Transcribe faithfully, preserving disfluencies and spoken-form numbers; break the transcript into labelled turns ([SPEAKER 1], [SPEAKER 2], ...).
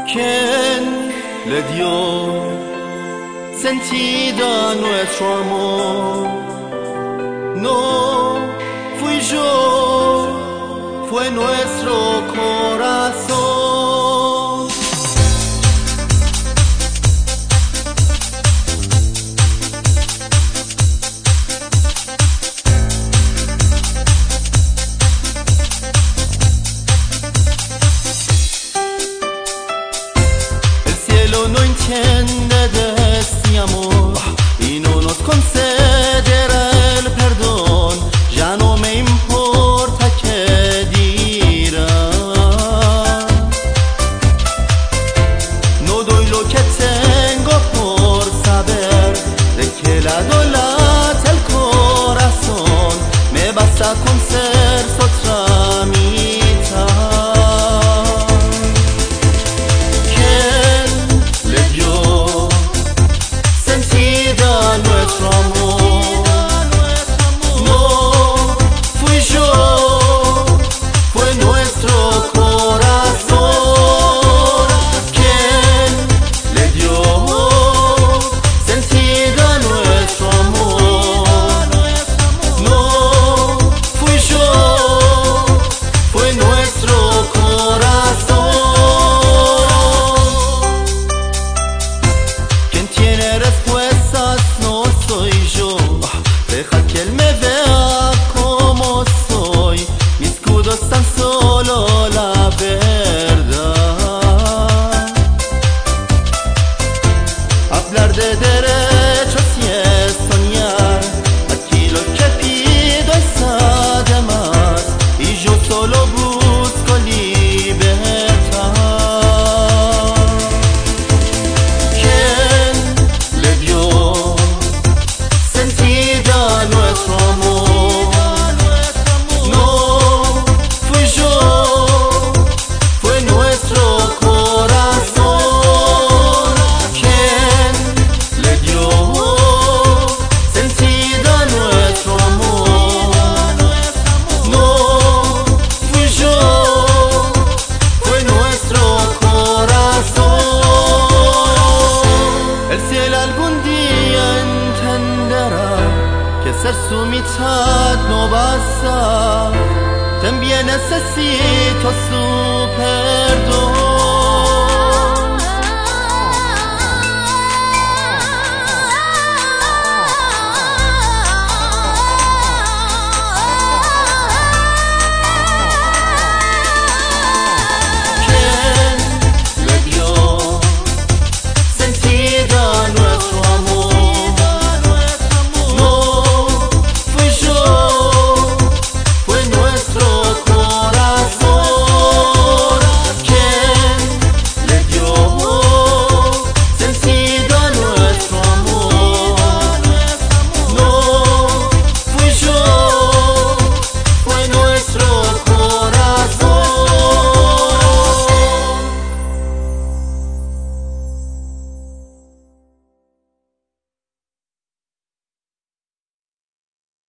[SPEAKER 1] ¿Quién le dio sentido a nuestro amor? No fui yo, fue nuestro corazón. No entiende de este amor y no nos concederá el perdón. Ya no me importa qué dirán. No doy lo que tengo por saber de qué lado late el corazón. Me basta con ser su otra mitad. Deja que él me vea como soy. Mi escudo es tan solo la verdad. Hablar de derechos y es soñar. Aquí lo que pido es además, y yo solo busco libertad. ¿Quién le dio sentido a nuestro amor? No fui yo, fue nuestro corazón. ¿Quién le dio sentido a nuestro amor? No fui yo, fue nuestro corazón. El cielo algún día entenderá que ser su mitad no basta. También necesito su